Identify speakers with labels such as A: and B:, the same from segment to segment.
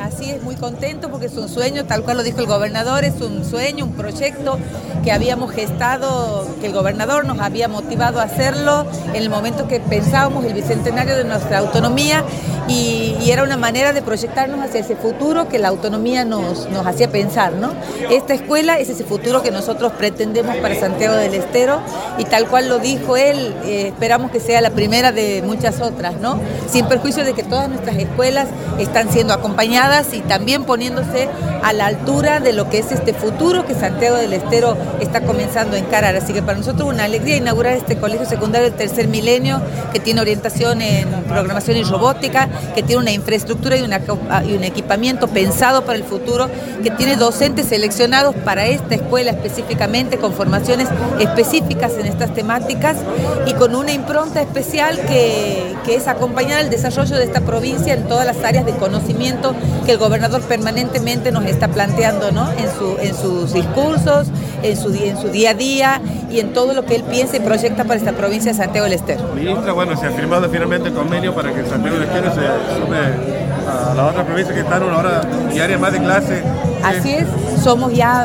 A: así es, muy contento porque es un sueño, tal cual lo dijo el gobernador, es un sueño, un proyecto que habíamos gestado, que el gobernador nos había motivado a hacerlo en el momento que pensábamos el bicentenario de nuestra autonomía y era una manera de proyectarnos hacia ese futuro que la autonomía nos hacía pensar, ¿no? Esta escuela es ese futuro que nosotros pretendemos para Santiago del Estero y tal cual lo dijo él, esperamos que sea la primera de muchas otras, ¿no? Sin perjuicio de que todas nuestras escuelas están siendo acompañadas y también poniéndose a la altura de lo que es este futuro que Santiago del Estero está comenzando a encarar. Así que para nosotros es una alegría inaugurar este colegio secundario del tercer milenio que tiene orientación en programación y robótica, que tiene una infraestructura y un equipamiento pensado para el futuro, que tiene docentes seleccionados para esta escuela específicamente con formaciones específicas en estas temáticas y con una impronta especial que es acompañar el desarrollo de esta provincia en todas las áreas de conocimiento que el gobernador permanentemente nos está planteando, ¿no? en sus discursos, en su día a día y en todo lo que él piensa y proyecta para esta provincia de Santiago del Estero.
B: Ministra, bueno, se ha firmado finalmente el convenio para que Santiago del Estero se sume a la otra provincia que está en una hora diaria más de clase.
A: Así es, somos ya...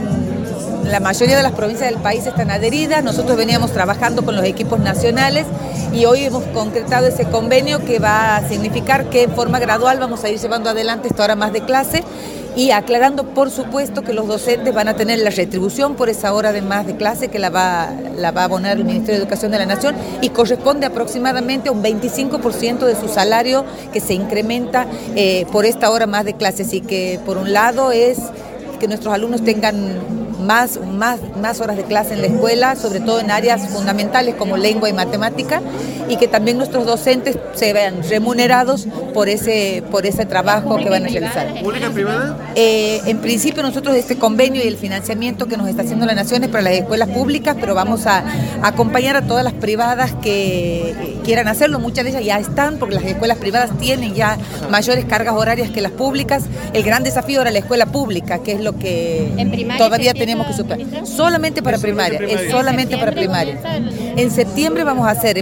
A: La mayoría de las provincias del país están adheridas, nosotros veníamos trabajando con los equipos nacionales y hoy hemos concretado ese convenio que va a significar que en forma gradual vamos a ir llevando adelante esta hora más de clase y aclarando por supuesto que los docentes van a tener la retribución por esa hora de más de clase que la va a abonar el Ministerio de Educación de la Nación y corresponde aproximadamente a un 25% de su salario que se incrementa por esta hora más de clase. Así que por un lado es que nuestros alumnos tengan más horas de clase en la escuela, sobre todo en áreas fundamentales como lengua y matemática, y que también nuestros docentes se vean remunerados por ese trabajo que van a realizar.
B: ¿Pública y privada?
A: En principio nosotros este convenio y el financiamiento que nos está haciendo la Nación es para las escuelas públicas, pero vamos a acompañar a todas las privadas que quieran hacerlo. Muchas de ellas ya están, porque las escuelas privadas tienen ya mayores cargas horarias que las públicas. El gran desafío era la escuela pública, que es lo que todavía tenemos que superar. Solamente para primaria, es solamente para primaria. En septiembre vamos a hacer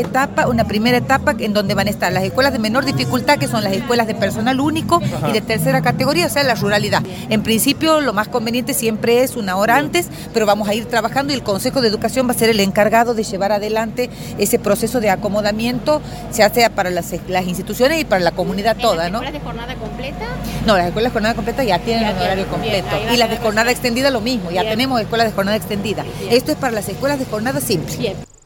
A: una primera etapa en donde van a estar las escuelas de menor dificultad, que son las escuelas de personal único y de tercera categoría, o sea, la ruralidad. En principio lo más conveniente siempre es una hora antes, pero vamos a ir trabajando y el Consejo de Educación va a ser el encargado de llevar adelante ese proceso de acomodamiento, se hace para las instituciones y para la comunidad toda, ¿no?
C: ¿Las escuelas de jornada completa?
A: No, las escuelas de jornada completa ya tienen un horario completo. Y las de jornada extendida lo mismo, ya tenemos escuelas de jornada extendida. Esto es para las escuelas de jornada simple.
C: Bien.